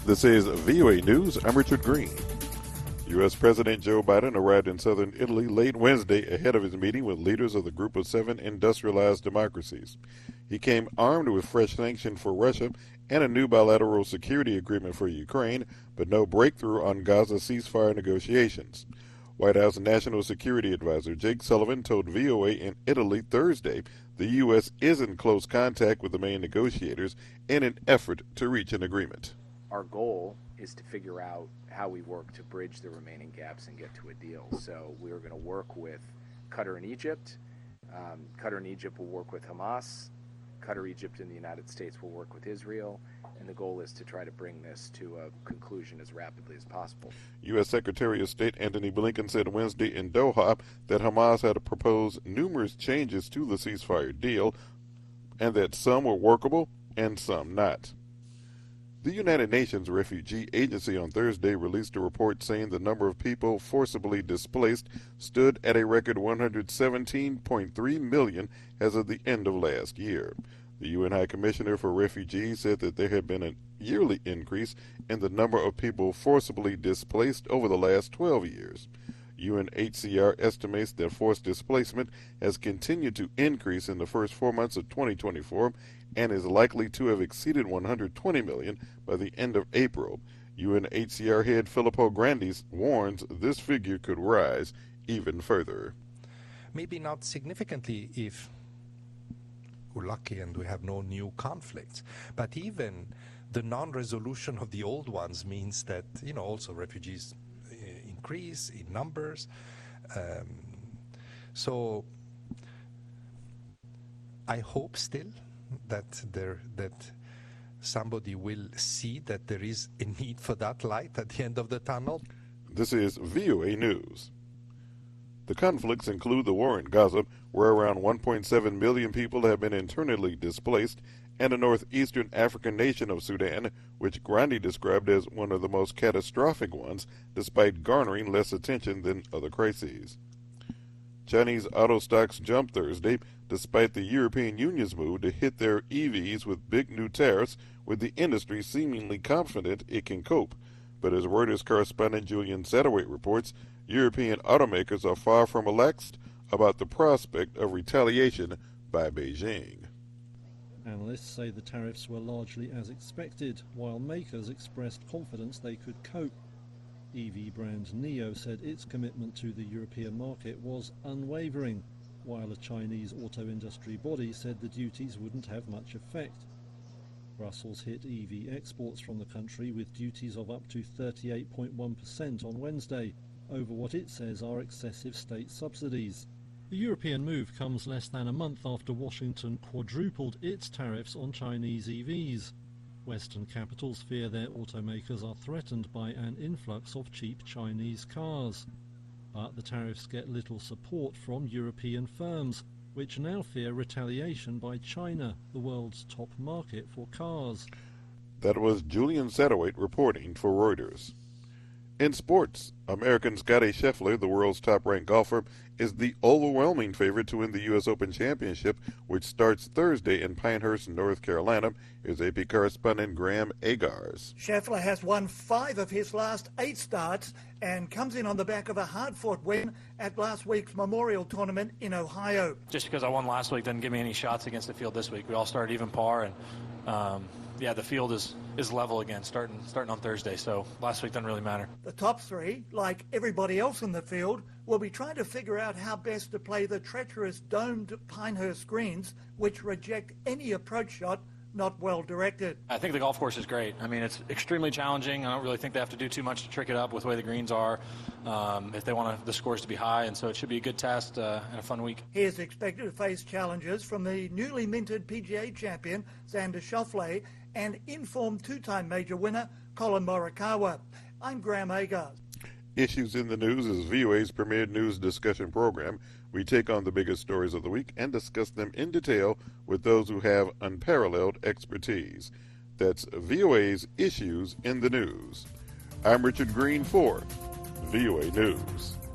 This is VOA News. I'm Richard Green. U.S. President Joe Biden arrived in southern Italy late Wednesday ahead of his meeting with leaders of the Group of Seven industrialized democracies. He came armed with fresh sanctions for Russia and a new bilateral security agreement for Ukraine, but no breakthrough on Gaza ceasefire negotiations. White House National Security Advisor Jake Sullivan told VOA in Italy Thursday the U.S. is in close contact with the main negotiators in an effort to reach an agreement. Our goal is to figure out how we work to bridge the remaining gaps and get to a deal. So we are going to work with Qatar and Egypt. Qatar and Egypt will work with Hamas. Qatar, Egypt, and the United States will work with Israel. And the goal is to try to bring this to a conclusion as rapidly as possible. U.S. Secretary of State Antony Blinken said Wednesday in Doha that Hamas had proposed numerous changes to the ceasefire deal and that some were workable and some not. The United Nations Refugee Agency on Thursday released a report saying the number of people forcibly displaced stood at a record 117.3 million as of the end of last year. The UN High Commissioner for Refugees said that there had been a yearly increase in the number of people forcibly displaced over the last 12 years. UNHCR estimates that forced displacement has continued to increase in the first 4 months of 2024 and is likely to have exceeded 120 million by the end of April. UNHCR head Filippo Grandi warns this figure could rise even further. Maybe not significantly if we're lucky and we have no new conflicts, but even the non-resolution of the old ones means that, also refugees increase in numbers. So I hope still that somebody will see that there is a need for that light at the end of the tunnel. This is VOA News. The conflicts include the war in Gaza, where around 1.7 million people have been internally displaced, and the northeastern African nation of Sudan, which Grandi described as one of the most catastrophic ones, despite garnering less attention than other crises. Chinese auto stocks jumped Thursday, despite the European Union's move to hit their EVs with big new tariffs, with the industry seemingly confident it can cope. But as Reuters correspondent Julian Satterwhite reports, European automakers are far from relaxed about the prospect of retaliation by Beijing. Analysts say the tariffs were largely as expected, while makers expressed confidence they could cope. EV brand NIO said its commitment to the European market was unwavering, while a Chinese auto industry body said the duties wouldn't have much effect. Brussels hit EV exports from the country with duties of up to 38.1% on Wednesday, over what it says are excessive state subsidies. The European move comes less than a month after Washington quadrupled its tariffs on Chinese EVs. Western capitals fear their automakers are threatened by an influx of cheap Chinese cars. But the tariffs get little support from European firms, which now fear retaliation by China, the world's top market for cars. That was Julian Satterwhite reporting for Reuters. In sports, American Scottie Scheffler, the world's top-ranked golfer, is the overwhelming favorite to win the U.S. Open Championship, which starts Thursday in Pinehurst, North Carolina. Here's AP correspondent Graham Agars. Scheffler has won 5 of his last 8 starts and comes in on the back of a hard-fought win at last week's Memorial Tournament in Ohio. Just because I won last week doesn't give me any shots against the field this week. We all started even par, and the field is level again starting on Thursday, so last week doesn't really matter. The top 3, like everybody else in the field, will be trying to figure out how best to play the treacherous domed Pinehurst greens, which reject any approach shot not well directed. I think the golf course is great. I mean, it's extremely challenging. I don't really think they have to do too much to trick it up with the way the greens are if they want the scores to be high, and so it should be a good test and a fun week. He is expected to face challenges from the newly minted PGA champion Xander Schauffele and informed 2-time major winner Colin Morikawa. I'm Graham Agars. Issues in the News is VOA's premier news discussion program. We take on the biggest stories of the week and discuss them in detail with those who have unparalleled expertise. That's VOA's Issues in the News. I'm Richard Green for VOA News.